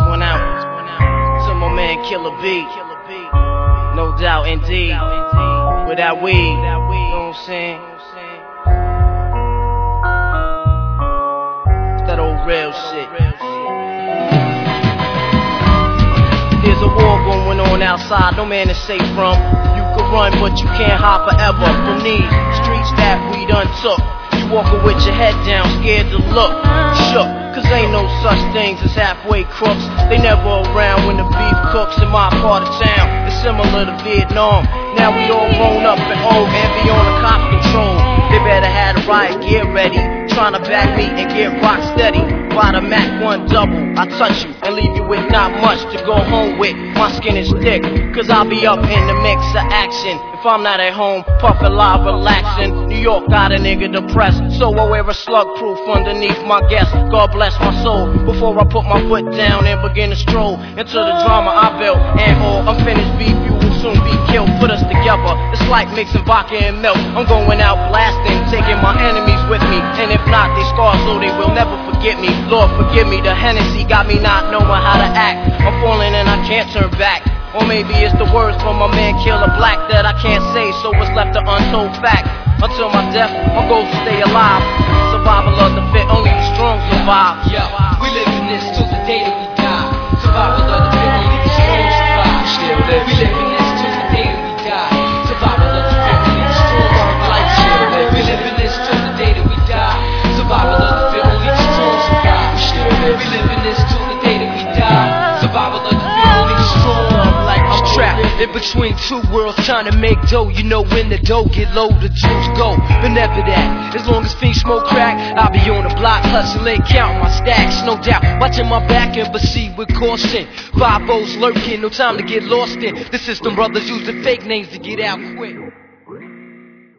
one out to my man Killer B. No doubt indeed. With that weed, you know what I'm saying? It's that old real shit. There's a war going on outside, no man is safe from. You can run, but you can't hide forever from these streets that we done took. You walking with your head down, scared to look, shook. Cause ain't no such things as halfway crooks. They never around when the beef cooks in my part of town. It's similar to Vietnam. Now we all grown up and old and be on the cop control. They better have the riot gear ready, trying to back me and get rock steady. By the Mac 1 double, I touch you and leave you with not much to go home with. My skin is thick, cause I'll be up in the mix of action. If I'm not at home, puffin' live, relaxing. New York got a nigga depressed, so I wear a slug proof underneath my guest. God bless my soul, before I put my foot down and begin to stroll into the drama I built. And all unfinished beef, you will soon be killed. Put us together, it's like mixing vodka and milk. I'm going out blasting, taking my enemies with me. And if not, they scar so they will never forget me. Lord forgive me, the Hennessy got me not knowing how to act. I'm falling and I can't turn back. Or maybe it's the words from my man Killer Black that I can't say, so it's left an untold fact. Until my death, my goal is to stay alive. Survival of the fit, only the strong survive. Yeah, we live in this till the day that we die. Survival of the fit, only the strong survive. We live in this till the day that we die. Survival of the fit, only the strong survive. We live in this till the day that we die. Survival of the fit, only the strong survive. We live in this till the day that we die. Survival of the fit, only the strong. I'm trapped in between two worlds trying to make dough. You know when the dough get low, the juice go. But never that. As long as fiends smoke crack, I'll be on the block hustling, counting my stacks, no doubt. Watching my back and proceed with caution. 5-0's lurking, no time to get lost in. The system brothers use the fake names to get out quick.